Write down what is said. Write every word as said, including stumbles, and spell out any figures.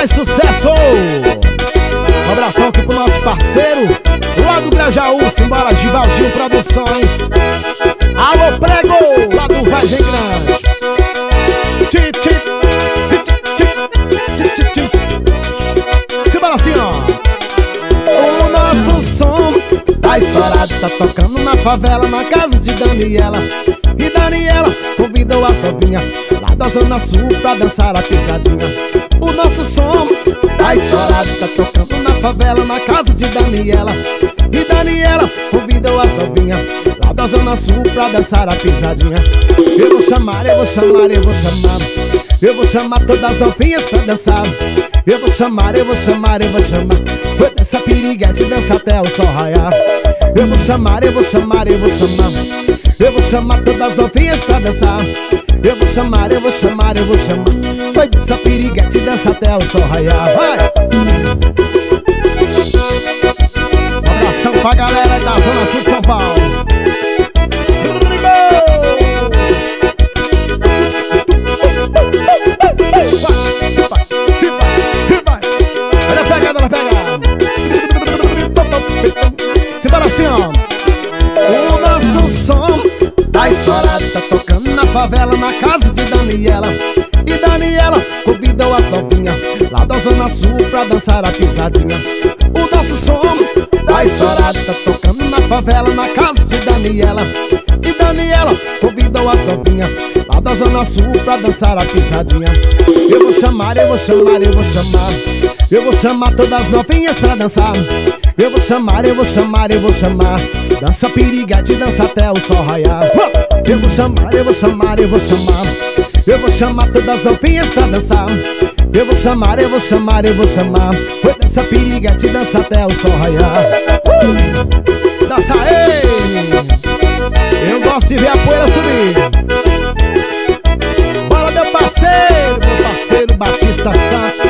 mais sucesso. Um abração aqui pro nosso parceiro lá do Grajaú, simbora Givaldinho Produções. Alô Prego, lá do Vargem Grande. Ti, ti, ti, ti, ti, ti. Simbora assim, ó. O nosso som tá estourado, tá tocando na favela, na casa de Daniela. E Daniela convidou as novinhas lá da Zona Sul pra dançar a pisadinha. O nosso som tá estourado, tá tocando na favela, na casa de Daniela. E Daniela convidou as novinhas lá da Zona Sul pra dançar a pisadinha. Eu vou chamar, eu vou chamar, eu vou chamar. Eu vou chamar todas as novinhas pra dançar. Eu vou chamar, eu vou chamar, eu vou chamar. Vou dançar piriguete, dança até o sol raiar. Eu vou chamar, eu vou chamar, eu vou chamar. Eu vou chamar todas as novinhas pra dançar. Eu vou chamar, eu vou chamar, eu vou chamar. Vai dançar piriguete, dança até o sol raiar. Vai! Um abração pra galera da Zona Sul de São Paulo. Olha a pegada, olha a pegada. Simbora assim, ó. O nosso som tá estourado, tá tocando na favela, na casa de Daniela. E Daniela convidou as novinhas lá da Zona Sul pra dançar a pisadinha. O nosso som tá estourado, tá tocando na favela, na casa de Daniela. E Daniela convidou as novinhas lá da Zona Sul pra dançar a pisadinha. Eu vou chamar, eu vou chamar, eu vou chamar. Eu vou chamar todas as novinhas pra dançar. Eu vou chamar, eu vou chamar, eu vou chamar. Dança piriguete, dança até o sol raiar. Eu vou chamar, eu vou chamar, eu vou chamar. Eu vou chamar todas as novinhas pra dançar. Eu vou chamar, eu vou chamar, eu vou chamar. Vou dançar piriguete, dança até o sol raiar. uh! Dança aí! Eu gosto de ver a poeira subir. Bola meu parceiro, meu parceiro Batista Santos.